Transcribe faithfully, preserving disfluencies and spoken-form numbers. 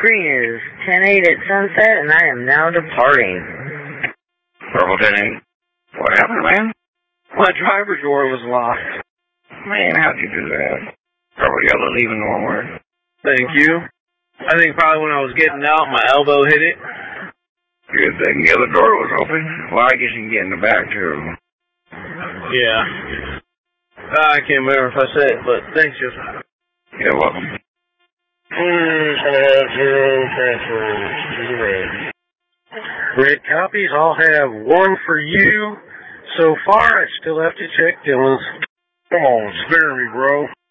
screen is ten eight at sunset, and I am now departing. Purple ten eight. What happened, man? My driver's door was locked. Man, how'd you do that? Purple yellow leaving one word. Thank you. I think probably when I was getting out, my elbow hit it. Good thing the other door was open. Well, I guess you can get in the back, too. Yeah. Uh, I can't remember if I said it, but thanks, Joseph. You're welcome. Red copies, I'll have one for you. So far, I still have to check Dylan's. Come on, spare me, bro.